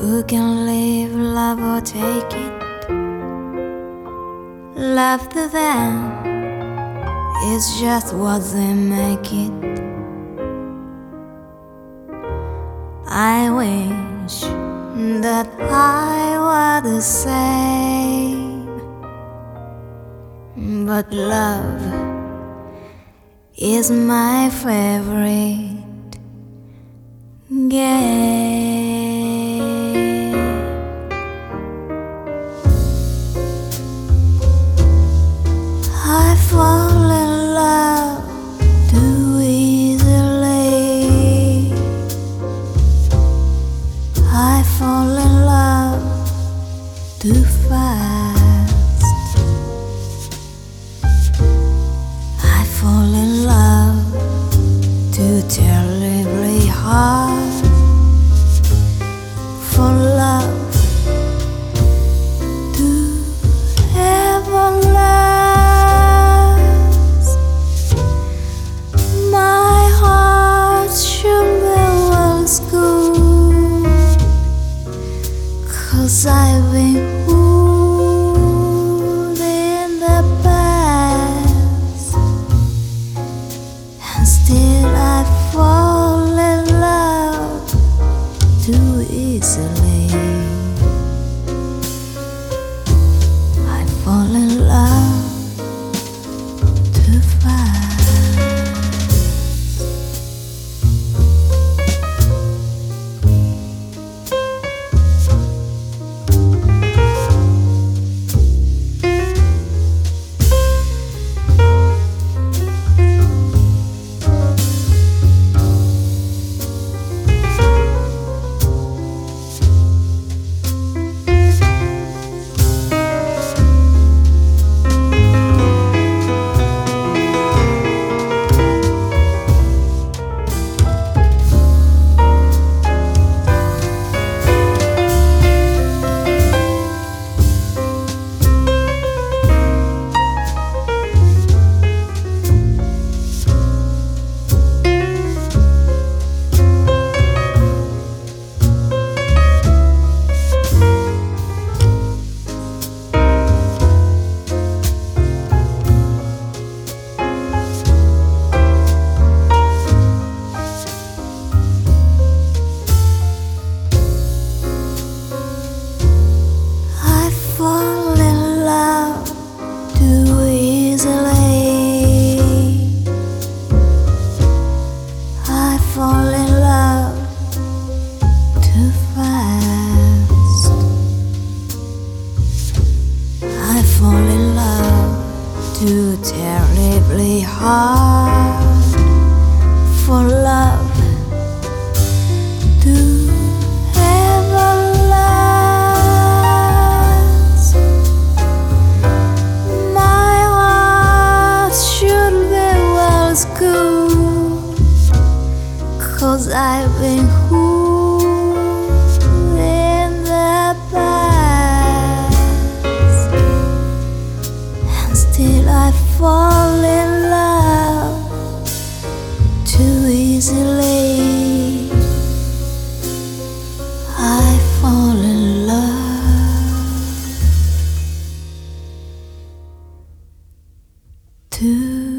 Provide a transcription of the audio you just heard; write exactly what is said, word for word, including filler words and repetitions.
Who can live, love or take it? Love to them is just what they make it. I wish that I were the same, but love is my favorite game. I fall in love too easily. I fall in love too fast. I fall in love too terribly hard. For love to ever last, my heart should be well schooled, 'cause I've been fooled in the past, and still I fall in love too easily. I fall in love too fast. Fall in love too easily. I fall in love too fast. I fall in love too terribly hard. For love to ever last, my heart should be well schooled, 'cause I've been fooled in the past, and still I fall in love too easily. I fall in love too